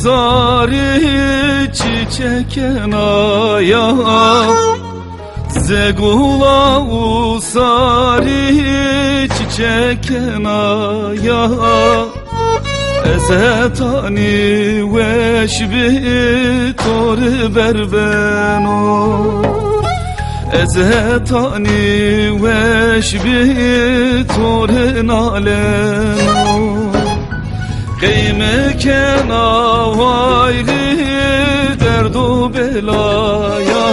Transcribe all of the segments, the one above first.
sarı çiçeken aya Zegula sarı çiçeken aya Ezetani veşbi tor berbeno Ezetani veşbi tor naleno Kıymekena vayri derdu belaya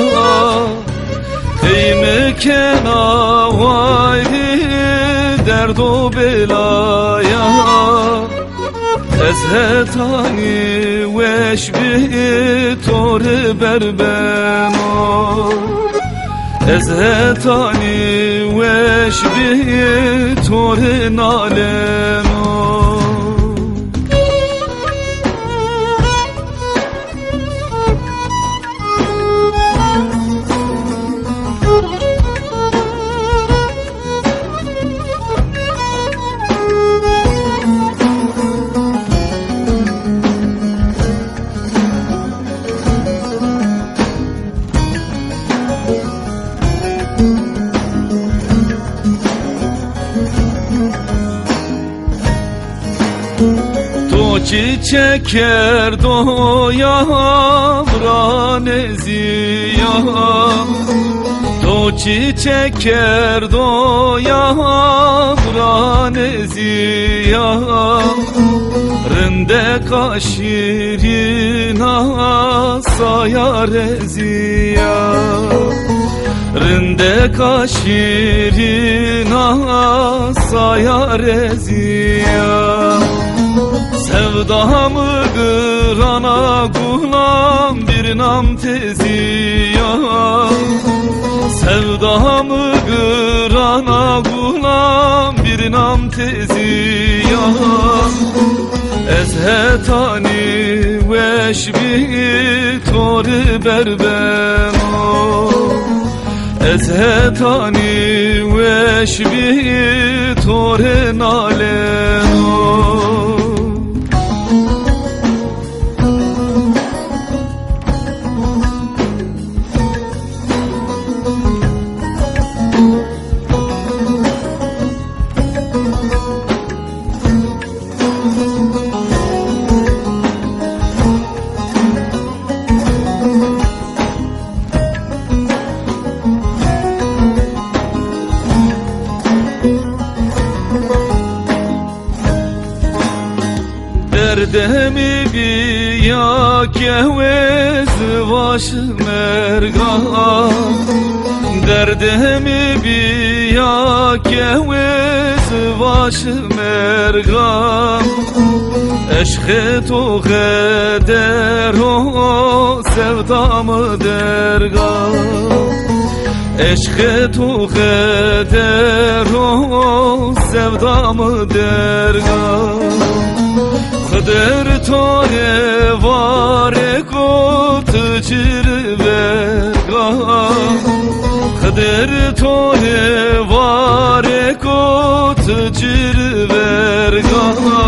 Kıymekena vayri derdu belaya Ezetani veşbi tor berbeno Ezetani veşbi tor naleno Çiçeker doya braneziya To çiçeker doya braneziya Rinde kaşirina sayareziya Rinde kaşirina sayareziya Sevdamı kırana kulam bir nam teziya Sevdamı kırana kulam bir nam teziya Ezhetani veşbi tor berbeno Ezhetani veşbi tor naleno Derdemi biya kehvez vaş mergan Derdemi biya kehvez vaş mergan Eşkı to geder o sevdamı dergan Eşkı to geder o sevdamı dergan Kader tore vare kot cirverga Kader tore vare kot cirverga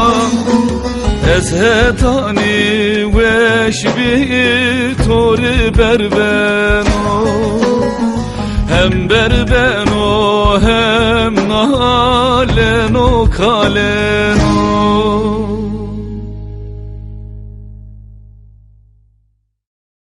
Ezhetani veşbi tor berbeno Hem berbeno hem naleno kaleno